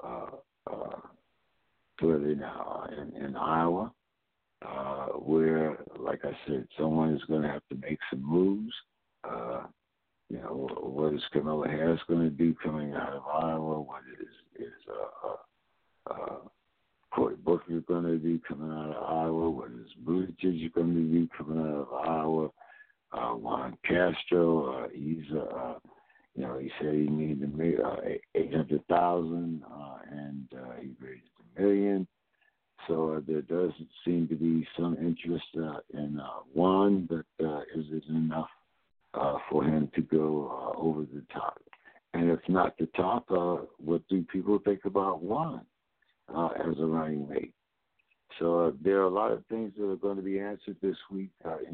in Iowa, where, like I said, someone is going to have to make some moves. What is Kamala Harris going to do coming out of Iowa? What is Cory Booker going to do coming out of Iowa? What is Buttigieg going to do coming out of Iowa? Juan Castro, he said he needed $800,000, and he raised $1 million. So there does seem to be some interest in Juan, but is it enough for him to go over the top? And if not the top, what do people think about Juan as a running mate? So there are a lot of things that are going to be answered this week.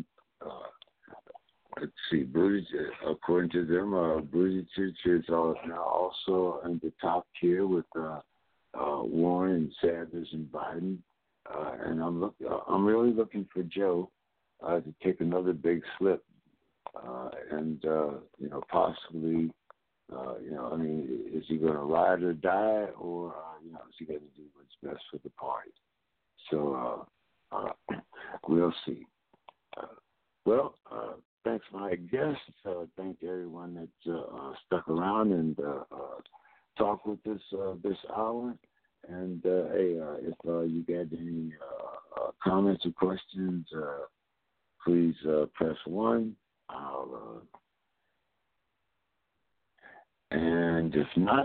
Let's see, Buttigieg, according to them, Buttigieg is now also in the top tier with Warren and Sanders and Biden. And I'm really looking for Joe to take another big slip and possibly, is he going to ride or die, or is he going to do what's best for the party? So we'll see. Thanks, my guests. Thank everyone that stuck around and talked with us this hour. And if you got any comments or questions, please press 1. And if not,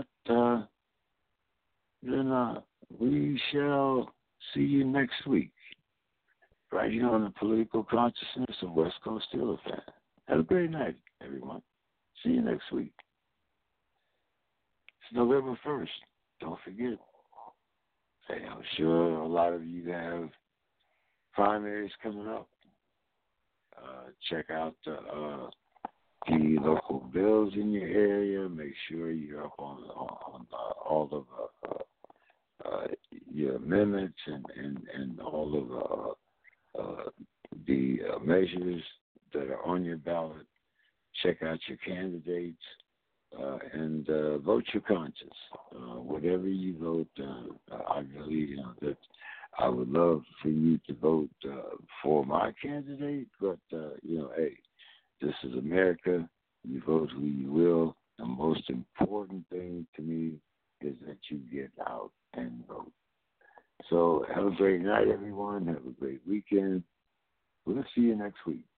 then we shall see you next week, right here on the Political Consciousness of West Coast Steelers Fan. Have a great night, everyone. See you next week. It's November 1st. Don't forget. Hey, I'm sure a lot of you have primaries coming up. Check out the local bills in your area. Make sure you're up on all of your amendments and all of the measures that are on your ballot. Check out your candidates and vote your conscience. Whatever you vote, I really that I would love for you to vote for my candidate, but hey, this is America. You vote who you will. The most important thing to me is that you get out and vote. So have a great night, everyone. Have a great weekend. We'll see you next week.